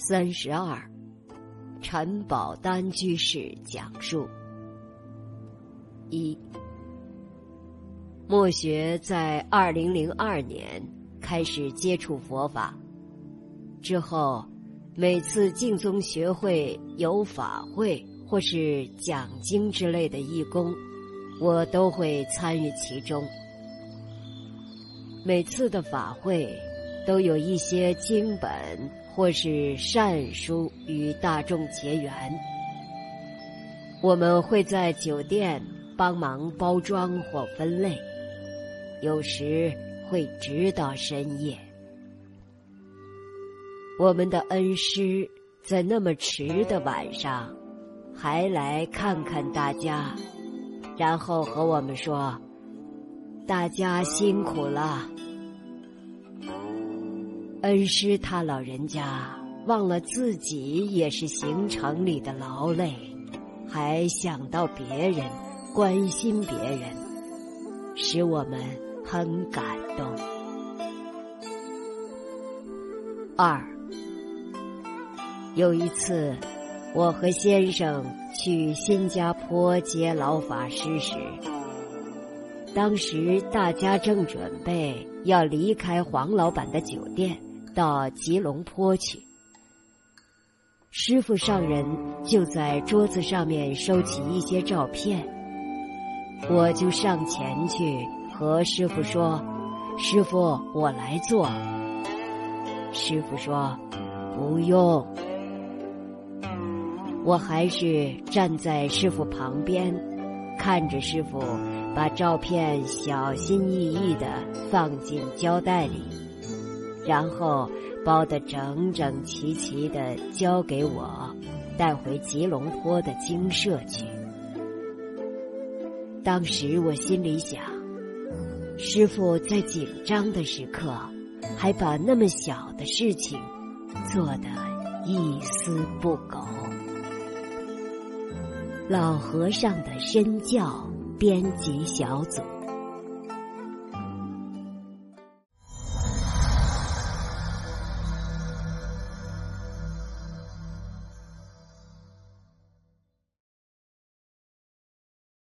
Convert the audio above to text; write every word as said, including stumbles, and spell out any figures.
三十二，陈宝丹居士讲述。一，墨学在二零零二年开始接触佛法，之后每次净宗学会有法会或是讲经之类的义工，我都会参与其中。每次的法会都有一些经本或是善书与大众结缘，我们会在酒店帮忙包装或分类，有时会直到深夜。我们的恩师在那么迟的晚上还来看看大家，然后和我们说大家辛苦了。恩师他老人家忘了自己也是行程里的劳累，还想到别人，关心别人，使我们很感动。二，有一次我和先生去新加坡接老法师时，当时大家正准备要离开黄老板的酒店到吉隆坡去，师父上人就在桌子上面收起一些照片，我就上前去和师父说，师父，我来做。师父说不用。我还是站在师父旁边，看着师父把照片小心翼翼地放进胶带里，然后包得整整齐齐地交给我，带回吉隆坡的精舍去。当时我心里想，师父在紧张的时刻还把那么小的事情做得一丝不苟。老和尚的身教编辑小组。